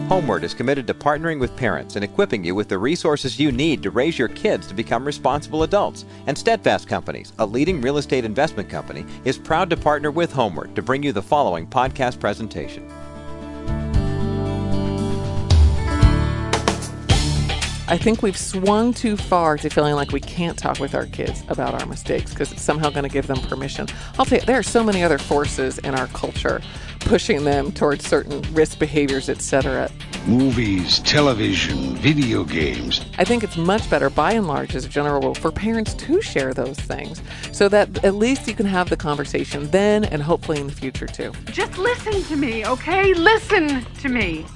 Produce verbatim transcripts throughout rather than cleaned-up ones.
Homeward is committed to partnering with parents and equipping you with the resources you need to raise your kids to become responsible adults. And Steadfast Companies, a leading real estate investment company, is proud to partner with Homeward to bring you the following podcast presentation. I think we've swung too far to feeling like we can't talk with our kids about our mistakes because it's somehow going to give them permission. I'll tell you, there are so many other forces in our culture pushing them towards certain risk behaviors, et cetera. Movies, television, video games. I think it's much better, by and large, as a general rule, for parents to share those things so that at least you can have the conversation then and hopefully in the future too. Just listen to me, okay? Listen to me.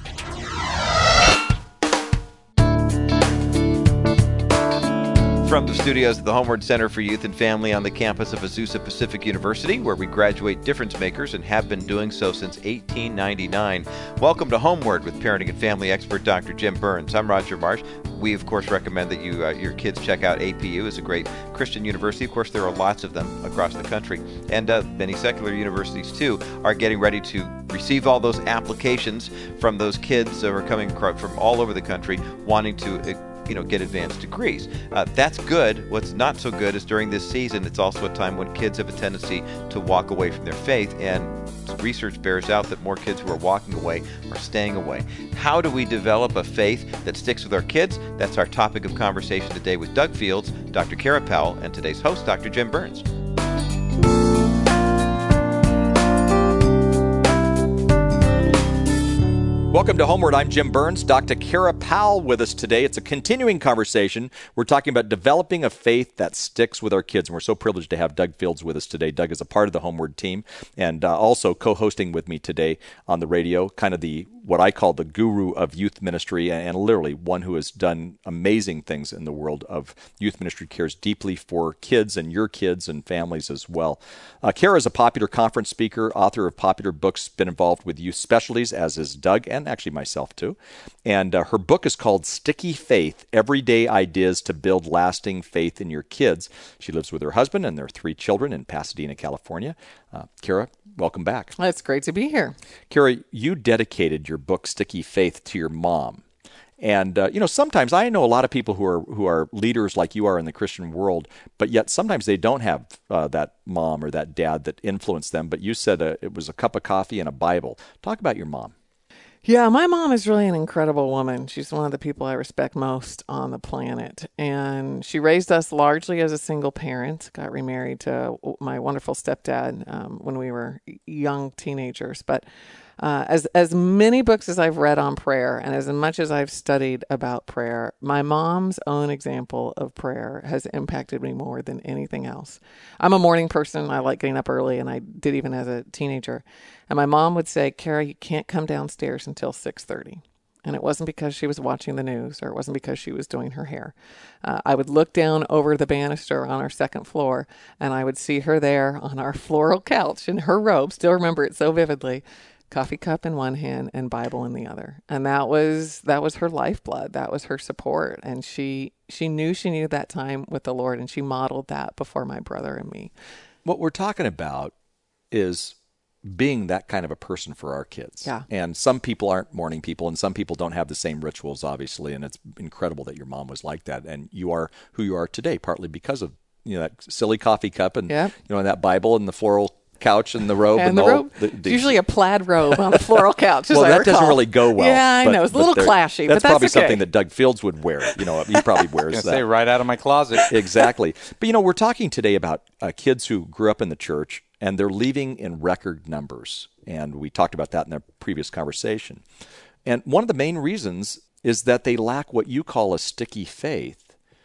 From the studios of the Homeward Center for Youth and Family on the campus of Azusa Pacific University, where we graduate difference makers and have been doing so since eighteen ninety-nine. Welcome to Homeward with parenting and family expert Doctor Jim Burns. I'm Roger Marsh. We, of course, recommend that you uh, your kids check out A P U. It's a great Christian university. Of course, there are lots of them across the country. And uh, many secular universities, too, are getting ready to receive all those applications from those kids that are coming from all over the country wanting to uh, you know, get advanced degrees. Uh, that's good. What's not so good is during this season, it's also a time when kids have a tendency to walk away from their faith, and research bears out that more kids who are walking away are staying away. How do we develop a faith that sticks with our kids? That's our topic of conversation today with Doug Fields, Doctor Kara Powell, and today's host, Doctor Jim Burns. Welcome to Homeward. I'm Jim Burns. Doctor Kara Powell with us today. It's a continuing conversation. We're talking about developing a faith that sticks with our kids, and we're so privileged to have Doug Fields with us today. Doug is a part of the Homeward team and uh, also co-hosting with me today on the radio, kind of the what I call the guru of youth ministry, and literally one who has done amazing things in the world of youth ministry, cares deeply for kids and your kids and families as well. Uh, Kara is a popular conference speaker, author of popular books, been involved with youth specialties, as is Doug, and actually myself too. And uh, her book is called Sticky Faith, Everyday Ideas to Build Lasting Faith in Your Kids. She lives with her husband and their three children in Pasadena, California. Uh, Kara, welcome back. Well, it's great to be here. Kara, you dedicated your book, Sticky Faith, to your mom. And, uh, you know, sometimes I know a lot of people who are who are leaders like you are in the Christian world, but yet sometimes they don't have uh, that mom or that dad that influenced them. But you said uh, it was a cup of coffee and a Bible. Talk about your mom. Yeah, my mom is really an incredible woman. She's one of the people I respect most on the planet. And she raised us largely as a single parent, got remarried to my wonderful stepdad um, when we were young teenagers. But uh, as as many books as I've read on prayer and as much as I've studied about prayer, my mom's own example of prayer has impacted me more than anything else. I'm a morning person. I like getting up early, and I did even as a teenager. And my mom would say, Kara, you can't come downstairs until six thirty. And it wasn't because she was watching the news, or it wasn't because she was doing her hair. Uh, I would look down over the banister on our second floor, and I would see her there on our floral couch in her robe. Still remember it so vividly. Coffee cup in one hand and Bible in the other. And that was that was her lifeblood. That was her support. And she she knew she needed that time with the Lord, and she modeled that before my brother and me. What we're talking about is being that kind of a person for our kids. Yeah. And some people aren't morning people, and some people don't have the same rituals, obviously, and it's incredible that your mom was like that, and you are who you are today, partly because of, you know, that silly coffee cup and, yep. you know, and that Bible and the floral couch and the robe. And, and the, the robe. Whole, the, the, usually a plaid robe on the floral couch, as well, I that recall. doesn't really go well. Yeah, I but, know. It's a little clashy, that's but that's probably okay. something that Doug Fields would wear. You know, he probably wears that. Say right out of my closet. Exactly. But, you know, we're talking today about uh, kids who grew up in the church, and they're leaving in record numbers. And we talked about that in our previous conversation. And one of the main reasons is that they lack what you call a sticky faith.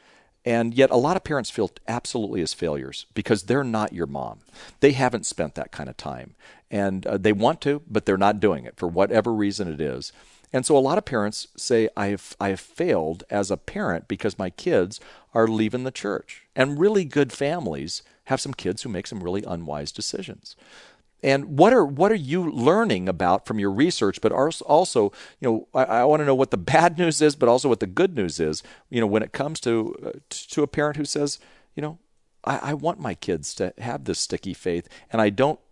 And yet a lot of parents feel absolutely as failures because they're not your mom. They haven't spent that kind of time. And uh, they want to, but they're not doing it for whatever reason it is. And so a lot of parents say, I have, I have failed as a parent because my kids are leaving the church. And really good families have some kids who make some really unwise decisions. And what are what are you learning about from your research? But also, you know, I, I want to know what the bad news is, but also what the good news is. You know, when it comes to uh, to a parent who says, you know, I, I want my kids to have this sticky faith, and I don't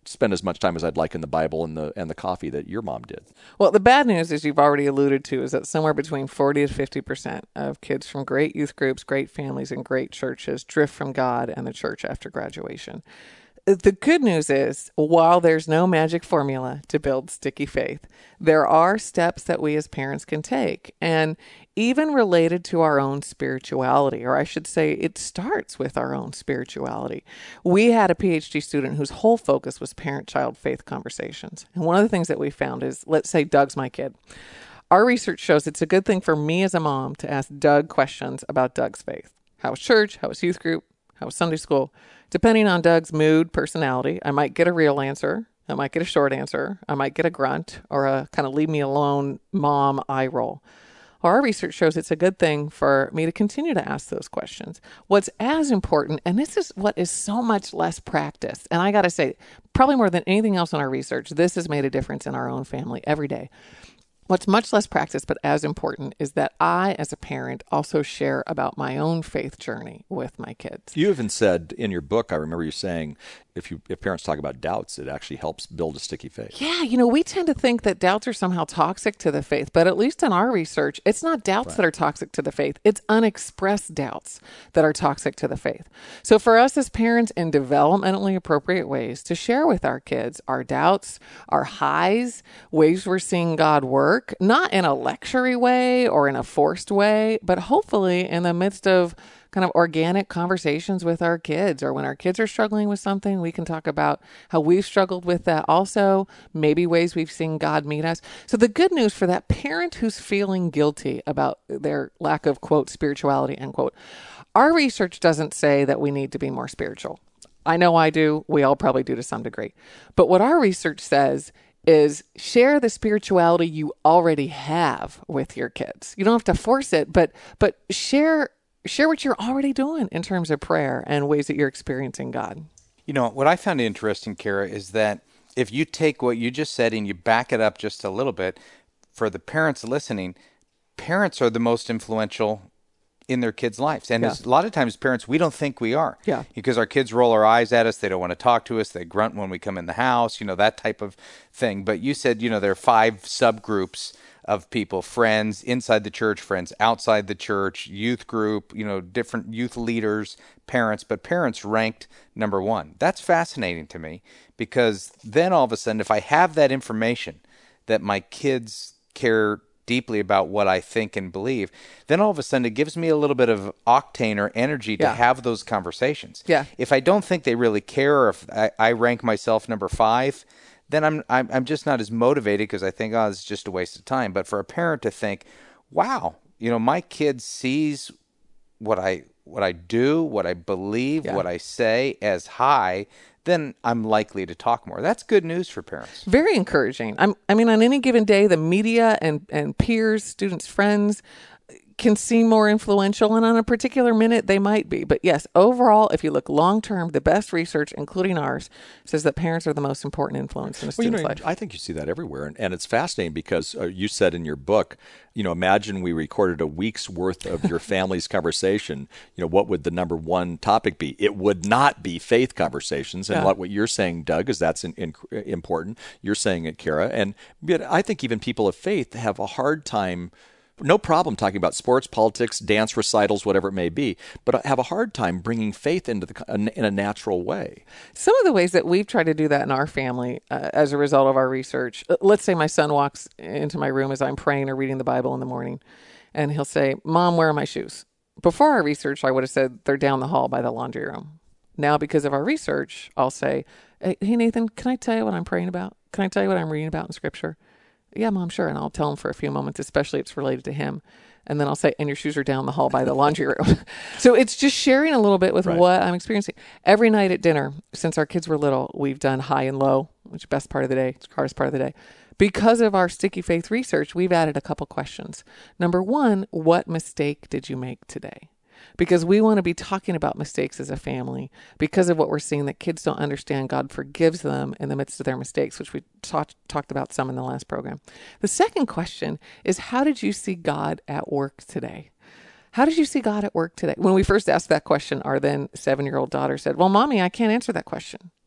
spend as much time as I'd like in the Bible and the and the coffee that your mom did. Well, the bad news, as you've already alluded to, is that somewhere between forty to fifty percent of kids from great youth groups, great families, and great churches drift from God and the church after graduation. The good news is, while there's no magic formula to build sticky faith, there are steps that we as parents can take. And even related to our own spirituality, or I should say it starts with our own spirituality. We had a PhD student whose whole focus was parent-child faith conversations. And one of the things that we found is, let's say Doug's my kid. Our research shows it's a good thing for me as a mom to ask Doug questions about Doug's faith. How was church? How was youth group? How was Sunday school? Depending on Doug's mood, personality, I might get a real answer. I might get a short answer. I might get a grunt or a kind of leave me alone mom eye roll. Well, our research shows it's a good thing for me to continue to ask those questions. What's as important, and this is what is so much less practiced, and I got to say, probably more than anything else in our research, this has made a difference in our own family every day. What's much less practiced, but as important, is that I, as a parent, also share about my own faith journey with my kids. You even said in your book, I remember you saying, if you if parents talk about doubts, it actually helps build a sticky faith. Yeah, you know, we tend to think that doubts are somehow toxic to the faith, but at least in our research, it's not doubts right. that are toxic to the faith. It's unexpressed doubts that are toxic to the faith. So for us as parents, in developmentally appropriate ways, to share with our kids our doubts, our highs, ways we're seeing God work, not in a lecture-y way or in a forced way, but hopefully in the midst of kind of organic conversations with our kids, or when our kids are struggling with something, we can talk about how we've struggled with that also, maybe ways we've seen God meet us. So the good news for that parent who's feeling guilty about their lack of, quote, spirituality, end quote, our research doesn't say that we need to be more spiritual. I know I do. We all probably do to some degree. But what our research says is share the spirituality you already have with your kids. You don't have to force it, but but share Share what you're already doing in terms of prayer and ways that you're experiencing God. You know, what I found interesting, Kara, is that if you take what you just said and you back it up just a little bit, for the parents listening, parents are the most influential in their kids' lives. And yeah. a lot of times parents, we don't think we are. Yeah. Because our kids roll our eyes at us. They don't want to talk to us. They grunt when we come in the house, you know, that type of thing. But you said, you know, there are five subgroups of people: friends inside the church, friends outside the church, youth group, you know, different youth leaders, parents, but parents ranked number one. That's fascinating to me, because then all of a sudden, if I have that information that my kids care deeply about what I think and believe, then all of a sudden it gives me a little bit of octane or energy to yeah. have those conversations. Yeah. If I don't think they really care, or if I, I rank myself number five, then I'm I'm, I'm just not as motivated, because I think, oh, it's just a waste of time. But for a parent to think, wow, you know, my kid sees what I what I do, what I believe, yeah. what I say as high, then I'm likely to talk more. That's good news for parents. Very encouraging. I'm, I mean, on any given day, the media and, and peers, students, friends can seem more influential, and on a particular minute they might be. But yes, overall, if you look long-term, the best research, including ours, says that parents are the most important influence in a well, student's you know, life. I think you see that everywhere, and, and it's fascinating because uh, you said in your book, you know, imagine we recorded a week's worth of your family's conversation. You know, what would the number one topic be? It would not be faith conversations. And yeah. what, what you're saying, Doug, is that's in, in, important. You're saying it, Kara. And but I think even people of faith have a hard time, no problem talking about sports, politics, dance recitals, whatever it may be, but I have a hard time bringing faith into the in a natural way. Some of the ways that we've tried to do that in our family uh, as a result of our research, let's say my son walks into my room as I'm praying or reading the Bible in the morning, and he'll say, "Mom, where are my shoes?" Before our research, I would have said they're down the hall by the laundry room. Now, because of our research, I'll say, "Hey, Nathan, can I tell you what I'm praying about? Can I tell you what I'm reading about in Scripture?" "Yeah, Mom, sure." And I'll tell him for a few moments, especially if it's related to him. And then I'll say, "And your shoes are down the hall by the laundry room." So it's just sharing a little bit with right. what I'm experiencing. Every night at dinner, since our kids were little, we've done high and low, which is best part of the day, it's the hardest part of the day. Because of our sticky faith research, we've added a couple questions. Number one, what mistake did you make today? Because we want to be talking about mistakes as a family, because of what we're seeing, that kids don't understand God forgives them in the midst of their mistakes, which we talked talked about some in the last program. The second question is, how did you see God at work today? How did you see God at work today? When we first asked that question, our then seven-year-old daughter said, "Well, Mommy, I can't answer that question."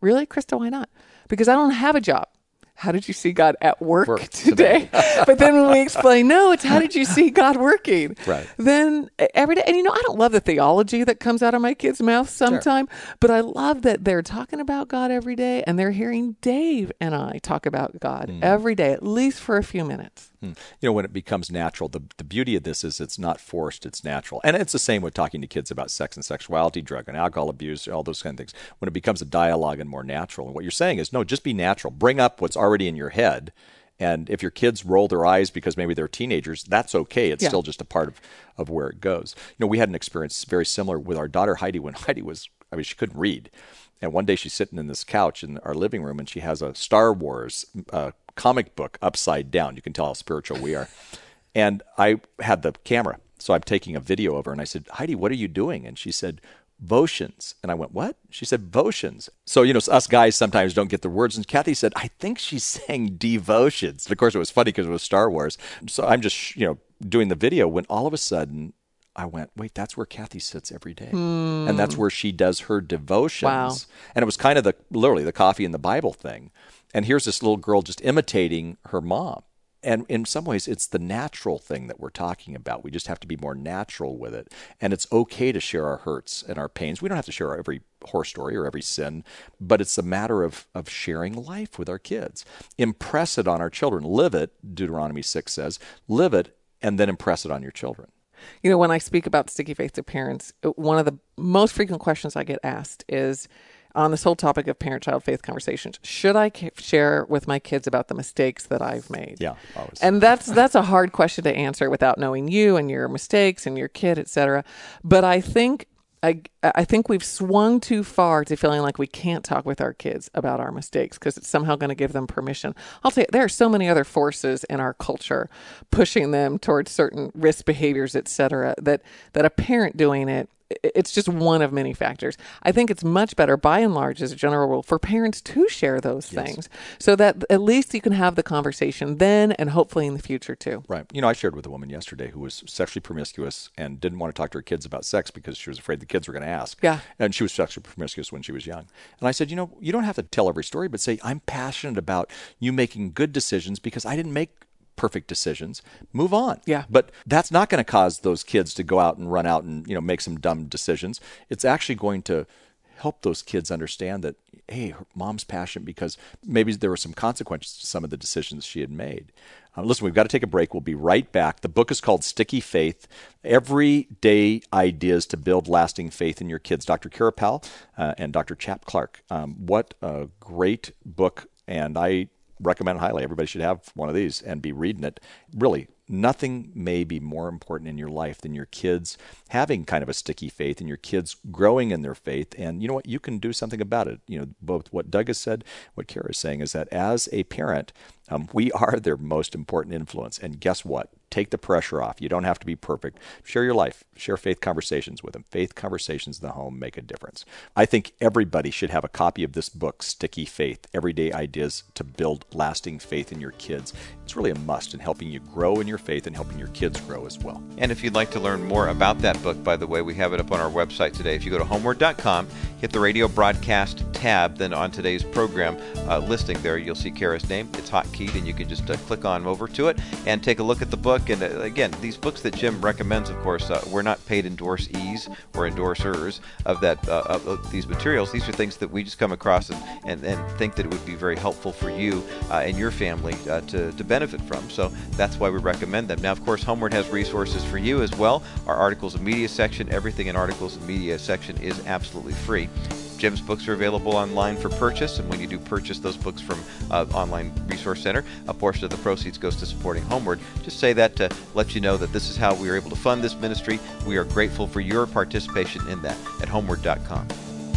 Really, Krista, why not? Because I don't have a job. How did you see God at work, Work today? But then when we explain, no, it's how did you see God working? Right. Then every day, and you know, I don't love the theology that comes out of my kids' mouths sometime, sure. but I love that they're talking about God every day and they're hearing Dave and I talk about God mm. every day, at least for a few minutes. Mm. You know, when it becomes natural, the, the beauty of this is it's not forced, it's natural. And it's the same with talking to kids about sex and sexuality, drug and alcohol abuse, all those kind of things. When it becomes a dialogue and more natural. And what you're saying is, no, just be natural. Bring up what's already in your head. And if your kids roll their eyes because maybe they're teenagers, that's okay. It's yeah. still just a part of, of where it goes. You know, we had an experience very similar with our daughter Heidi when Heidi was, I mean, she couldn't read. And one day she's sitting in this couch in our living room and she has a Star Wars uh, comic book upside down. You can tell how spiritual we are. And I had the camera, so I'm taking a video of her. And I said, Heidi, what are you doing? And she said, Votions. And I went, what? She said, Votions. So, you know, us guys sometimes don't get the words. And Kathy said, I think she's saying devotions. And of course, it was funny because it was Star Wars. So I'm just, you know, doing the video when all of a sudden I went, wait, that's where Kathy sits every day. Hmm. And that's where she does her devotions. Wow. And it was kind of the, literally the coffee and the Bible thing. And here's this little girl just imitating her mom. And in some ways, it's the natural thing that we're talking about. We just have to be more natural with it. And it's okay to share our hurts and our pains. We don't have to share every horror story or every sin, but it's a matter of, of sharing life with our kids. Impress it on our children. Live it, Deuteronomy six says. Live it, and then impress it on your children. You know, when I speak about sticky faith to parents, one of the most frequent questions I get asked is, on this whole topic of parent-child faith conversations, should I share with my kids about the mistakes that I've made? Yeah, always. And that's that's a hard question to answer without knowing you and your mistakes and your kid, et cetera. But I think I I think we've swung too far to feeling like we can't talk with our kids about our mistakes because it's somehow going to give them permission. I'll tell you, there are so many other forces in our culture pushing them towards certain risk behaviors, et cetera, that that a parent doing it, it's just one of many factors. I think it's much better, by and large, as a general rule, for parents to share those yes. things so that at least you can have the conversation then and hopefully in the future too. Right. You know, I shared with a woman yesterday who was sexually promiscuous and didn't want to talk to her kids about sex because she was afraid the kids were going to ask. Yeah. And she was sexually promiscuous when she was young. And I said, you know, you don't have to tell every story, but say, I'm passionate about you making good decisions because I didn't make perfect decisions. Move on. Yeah. But that's not going to cause those kids to go out and run out and, you know, make some dumb decisions. It's actually going to help those kids understand that, hey, her mom's passionate because maybe there were some consequences to some of the decisions she had made. Uh, listen, we've got to take a break. We'll be right back. The book is called Sticky Faith, Everyday Ideas to Build Lasting Faith in Your Kids. Doctor Kara Powell uh, and Doctor Chap Clark. Um, what a great book. And I recommend it highly. Everybody should have one of these and be reading it. Really, nothing may be more important in your life than your kids having kind of a sticky faith and your kids growing in their faith. And you know what? You can do something about it. You know, both what Doug has said, what Kara is saying is that as a parent, um, we are their most important influence. And guess what? Take the pressure off. You don't have to be perfect. Share your life. Share faith conversations with them. Faith conversations in the home make a difference. I think everybody should have a copy of this book, Sticky Faith, Everyday Ideas to Build Lasting Faith in Your Kids. It's really a must in helping you grow in your faith and helping your kids grow as well. And if you'd like to learn more about that book, by the way, we have it up on our website today. If you go to homeward dot com, hit the radio broadcast tab, then on today's program uh, listing there, you'll see Kara's name. It's hotkeyed, and you can just uh, click on over to it and take a look at the book. And uh, again, these books that Jim recommends, of course, uh, we're not paid endorsees or endorsers of that uh, of, of these materials. These are things that we just come across and, and, and think that it would be very helpful for you uh, and your family uh, to, to benefit from. So that's why we recommend them. Now, of course, Homeward has resources for you as well. Our Articles and Media section, everything in Articles and Media section is absolutely free. Jim's books are available online for purchase, and when you do purchase those books from uh, Online Resource Center, a portion of the proceeds goes to supporting Homeward. Just say that to let you know that this is how we are able to fund this ministry. We are grateful for your participation in that at homeward dot com.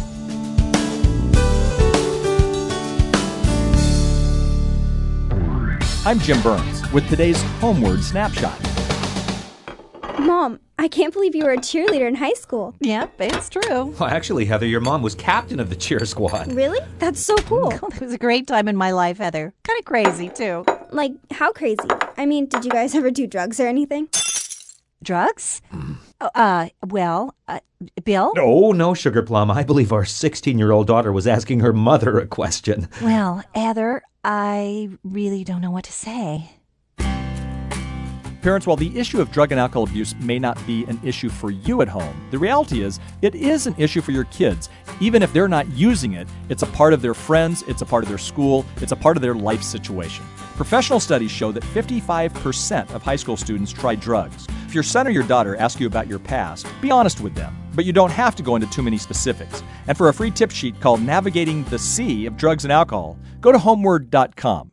I'm Jim Burns with today's Homeward Snapshot. Mom, I can't believe you were a cheerleader in high school. Yep, it's true. Well, actually, Heather, your mom was captain of the cheer squad. Really? That's so cool. It was a great time in my life, Heather. Kind of crazy, too. Like, how crazy? I mean, did you guys ever do drugs or anything? Drugs? Uh, well, uh, Bill? Oh, no, Sugar Plum. I believe our sixteen-year-old daughter was asking her mother a question. Well, Heather, I really don't know what to say. Parents, while the issue of drug and alcohol abuse may not be an issue for you at home, the reality is it is an issue for your kids. Even if they're not using it, it's a part of their friends, it's a part of their school, it's a part of their life situation. Professional studies show that fifty-five percent of high school students try drugs. If your son or your daughter asks you about your past, be honest with them. But you don't have to go into too many specifics. And for a free tip sheet called Navigating the Sea of Drugs and Alcohol, go to homeward dot com.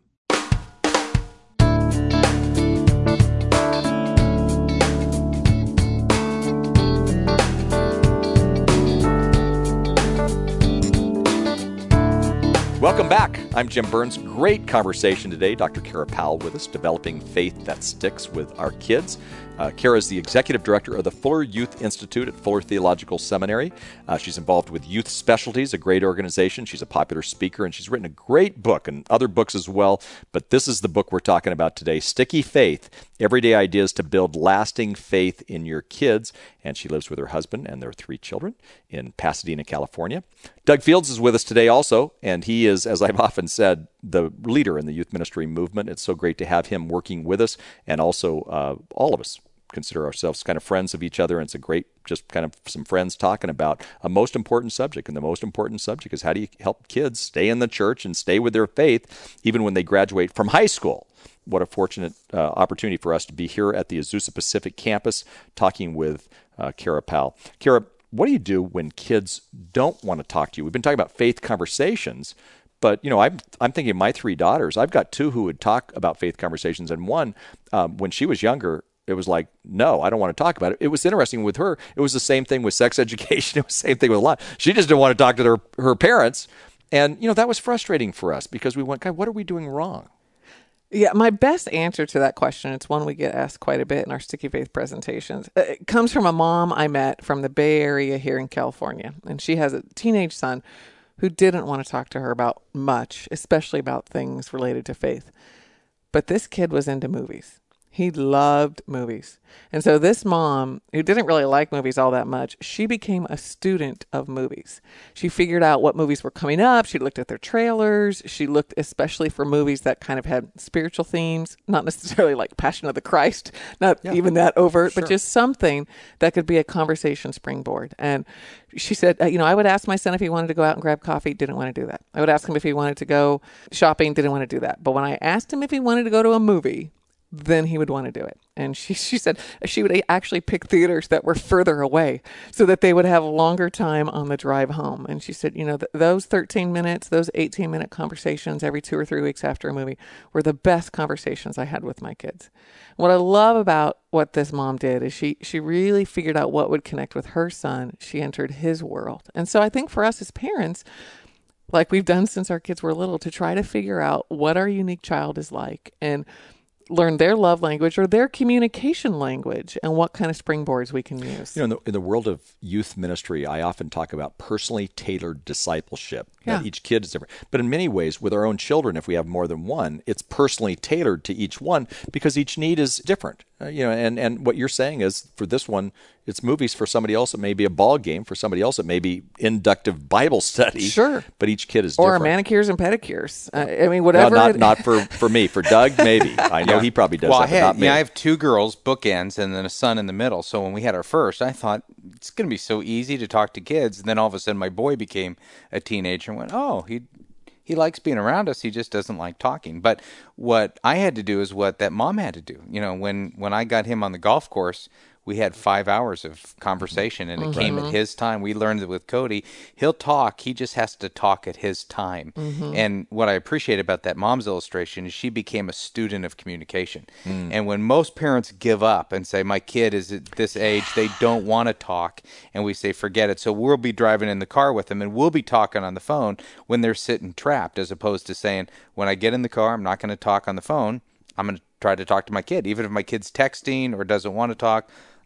Welcome back. I'm Jim Burns. Great conversation today. Doctor Kara Powell with us, developing faith that sticks with our kids. Uh, Kara is the executive director of the Fuller Youth Institute at Fuller Theological Seminary. Uh, she's involved with Youth Specialties, a great organization. She's a popular speaker, and she's written a great book and other books as well. But this is the book we're talking about today, Sticky Faith, Everyday Ideas to Build Lasting Faith in Your Kids. And she lives with her husband and their three children in Pasadena, California. Doug Fields is with us today also, and he is, as I've often said, the leader in the youth ministry movement. It's so great to have him working with us, and also uh, all of us consider ourselves kind of friends of each other, and it's a great, just kind of some friends talking about a most important subject, and the most important subject is how do you help kids stay in the church and stay with their faith even when they graduate from high school. What a fortunate uh, opportunity for us to be here at the Azusa Pacific campus talking with uh, Kara Powell. Kara, what do you do when kids don't want to talk to you? We've been talking about faith conversations, but you know, I'm I'm thinking of my three daughters. I've got two who would talk about faith conversations, and one, um, when she was younger, it was like, no, I don't want to talk about it. It was interesting with her. It was the same thing with sex education. It was the same thing with a lot. She just didn't want to talk to her her parents, and you know, that was frustrating for us because we went, God, what are we doing wrong? Yeah, my best answer to that question, it's one we get asked quite a bit in our Sticky Faith presentations. It comes from a mom I met from the Bay Area here in California. And she has a teenage son who didn't want to talk to her about much, especially about things related to faith. But this kid was into movies. He loved movies. And so this mom, who didn't really like movies all that much, she became a student of movies. She figured out what movies were coming up. She looked at their trailers. She looked especially for movies that kind of had spiritual themes, not necessarily like Passion of the Christ, not yeah. even that overt, sure. but just something that could be a conversation springboard. And she said, you know, I would ask my son if he wanted to go out and grab coffee, didn't want to do that. I would ask him if he wanted to go shopping, didn't want to do that. But when I asked him if he wanted to go to a movie, then he would want to do it. And she she said she would actually pick theaters that were further away so that they would have longer time on the drive home. And she said, you know, th- those thirteen minutes, those eighteen minute conversations every two or three weeks after a movie were the best conversations I had with my kids. What I love about what this mom did is she she really figured out what would connect with her son. She entered his world. And so I think for us as parents, like we've done since our kids were little, to try to figure out what our unique child is like and learn their love language or their communication language and what kind of springboards we can use. You know, in the, in the world of youth ministry, I often talk about personally tailored discipleship. Yeah. Each kid is different. But in many ways, with our own children, if we have more than one, it's personally tailored to each one because each need is different. Uh, you know, and, and what you're saying is for this one, it's movies. For somebody else, it may be a ball game. For somebody else, it may be inductive Bible study. Sure. But each kid is or different. Or manicures and pedicures. Uh, I mean, whatever. Well, not it, not for, for me. For Doug, maybe. I know yeah. he probably does well, that, I had, but not me. Yeah, I have two girls, bookends, and then a son in the middle. So when we had our first, I thought it's going to be so easy to talk to kids. And then all of a sudden, my boy became a teenager and went, oh, he he likes being around us. He just doesn't like talking. But what I had to do is what that mom had to do. You know, when, when I got him on the golf course, we had five hours of conversation, and it mm-hmm. came at his time. We learned that with Cody, he'll talk. He just has to talk at his time. Mm-hmm. And what I appreciate about that mom's illustration is she became a student of communication. Mm. And when most parents give up and say, my kid is at this age, they don't want to talk, and we say, forget it. So we'll be driving in the car with them, and we'll be talking on the phone when they're sitting trapped, as opposed to saying, when I get in the car, I'm not going to talk on the phone. I'm going to try to talk to my kid. Even if my kid's texting or doesn't want to talk,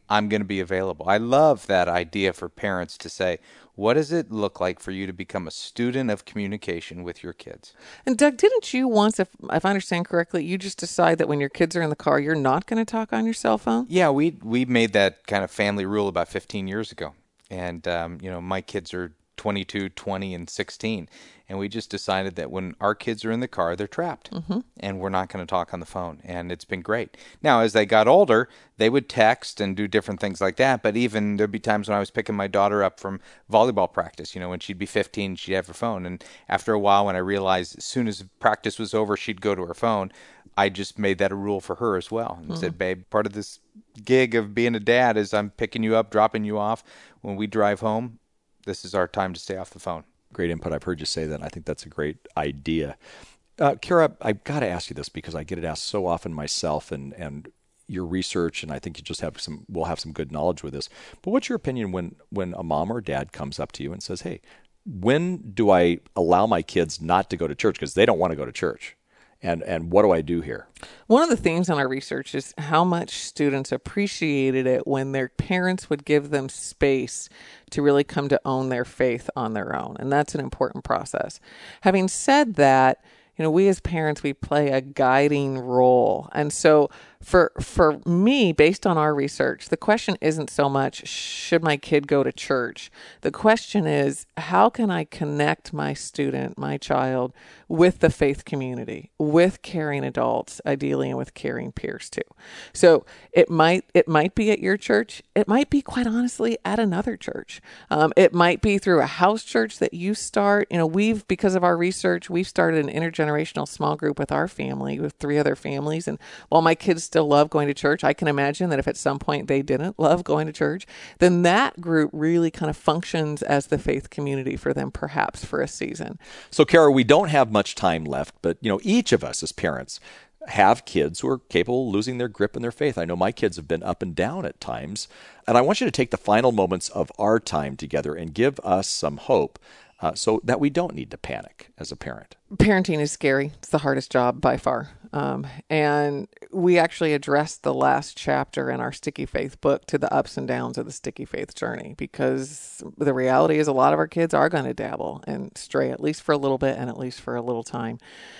I'm going to be available. I love that idea for parents to say, what does it look like for you to become a student of communication with your kids? And Doug, didn't you once, if, if I understand correctly, you just decide that when your kids are in the car, you're not going to talk on your cell phone? Yeah, we we made that kind of family rule about fifteen years ago. And, um, you know, my kids are twenty-two, twenty, and sixteen. And we just decided that when our kids are in the car, they're trapped. Mm-hmm. And we're not going to talk on the phone. And it's been great. Now, as they got older, they would text and do different things like that. But even there'd be times when I was picking my daughter up from volleyball practice. You know, when she'd be fifteen, she'd have her phone. And after a while, when I realized as soon as practice was over, she'd go to her phone, I just made that a rule for her as well. And mm-hmm. said, babe, part of this gig of being a dad is I'm picking you up, dropping you off. When we drive home, this is our time to stay off the phone. Great input. I've heard you say that, and I think that's a great idea. Uh, Kara, I've got to ask you this because I get it asked so often myself, and, and your research, and I think you just have some, will have some good knowledge with this. But what's your opinion when, when a mom or dad comes up to you and says, hey, when do I allow my kids not to go to church because they don't want to go to church? And and what do I do here? One of the themes in our research is how much students appreciated it when their parents would give them space to really come to own their faith on their own. And that's an important process. Having said that, you know, we as parents, we play a guiding role. And so for for me, based on our research, the question isn't so much, should my kid go to church? The question is, how can I connect my student, my child, with the faith community, with caring adults, ideally, and with caring peers too? So it might it might be at your church. It might be, quite honestly, at another church. Um, it might be through a house church that you start. You know, we've, because of our research, we've started an intergenerational small group with our family, with three other families. And while my kids still love going to church, I can imagine that if at some point they didn't love going to church, then that group really kind of functions as the faith community for them, perhaps for a season. So, Kara, we don't have much time left, but you know, each of us as parents have kids who are capable of losing their grip in their faith. I know my kids have been up and down at times, and I want you to take the final moments of our time together and give us some hope uh, so that we don't need to panic as a parent. Parenting is scary. It's the hardest job by far. Um, and we actually addressed the last chapter in our Sticky Faith book to the ups and downs of the Sticky Faith journey, because the reality is a lot of our kids are going to dabble and stray, at least for a little bit and at least for a little time.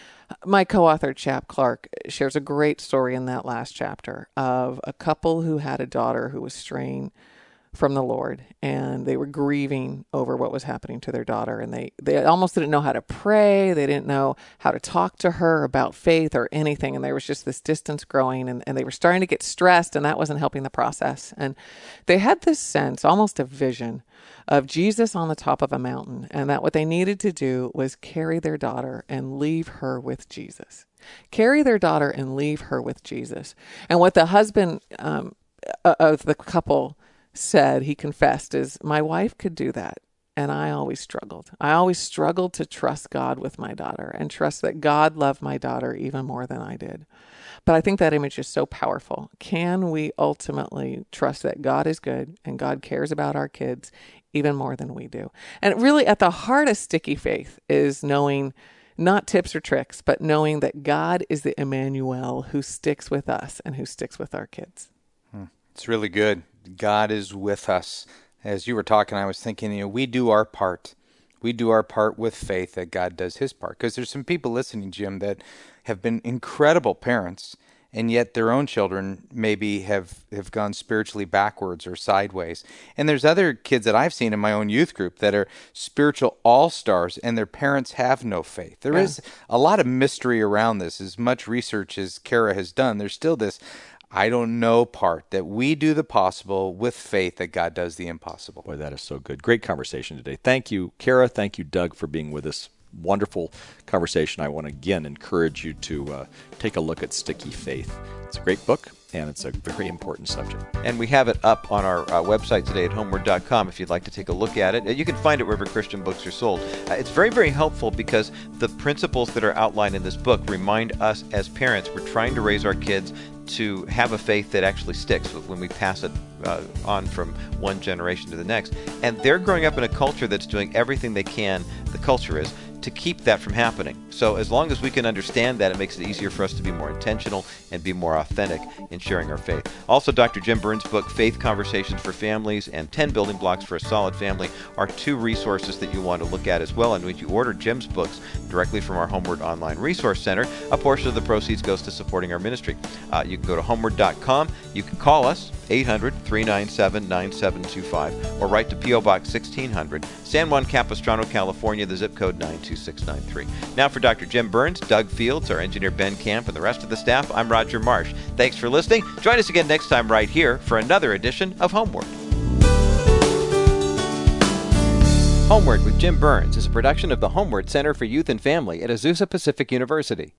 My co-author, Chap Clark, shares a great story in that last chapter of a couple who had a daughter who was straying from the Lord, and they were grieving over what was happening to their daughter, and they, they almost didn't know how to pray. They didn't know how to talk to her about faith or anything, and there was just this distance growing, and, and they were starting to get stressed, and that wasn't helping the process. And they had this sense, almost a vision, of Jesus on the top of a mountain, and that what they needed to do was carry their daughter and leave her with Jesus. Carry their daughter and leave her with Jesus. And what the husband um, of the couple said, he confessed, is, my wife could do that, and I always struggled. I always struggled to trust God with my daughter and trust that God loved my daughter even more than I did. But I think that image is so powerful. Can we ultimately trust that God is good and God cares about our kids even more than we do? And really at the heart of Sticky Faith is knowing, not tips or tricks, but knowing that God is the Emmanuel who sticks with us and who sticks with our kids. Hmm. It's really good. God is with us. As you were talking, I was thinking, you know, we do our part. We do our part with faith that God does his part. Because there's some people listening, Jim, that have been incredible parents, and yet their own children maybe have, have gone spiritually backwards or sideways. And there's other kids that I've seen in my own youth group that are spiritual all-stars, and their parents have no faith. There yeah. is a lot of mystery around this. As much research as Kara has done, there's still this I don't know part, that we do the possible with faith that God does the impossible. Boy, that is so good. Great conversation today. Thank you, Kara. Thank you, Doug, for being with us. Wonderful conversation. I want to again encourage you to uh, take a look at Sticky Faith. It's a great book, and it's a very important subject. And we have it up on our uh, website today at homeward dot com if you'd like to take a look at it. You can find it wherever Christian books are sold. Uh, it's very, very helpful because the principles that are outlined in this book remind us as parents, we're trying to raise our kids to have a faith that actually sticks when we pass it uh, on from one generation to the next. And they're growing up in a culture that's doing everything they can, the culture is, to keep that from happening. So as long as we can understand that, it makes it easier for us to be more intentional and be more authentic in sharing our faith. Also, Doctor Jim Burns' book, Faith Conversations for Families and ten Building Blocks for a Solid Family, are two resources that you want to look at as well. And when you order Jim's books directly from our Homeward Online Resource Center, a portion of the proceeds goes to supporting our ministry. Uh, you can go to homeward dot com. You can call us, eight hundred, three nine seven, nine seven two five, or write to P O. Box sixteen hundred, San Juan Capistrano, California, the zip code nine two six nine three. Now for Doctor Jim Burns, Doug Fields, our engineer Ben Camp, and the rest of the staff, I'm Roger Marsh. Thanks for listening. Join us again next time right here for another edition of Homeward. Homeward with Jim Burns is a production of the Homeward Center for Youth and Family at Azusa Pacific University.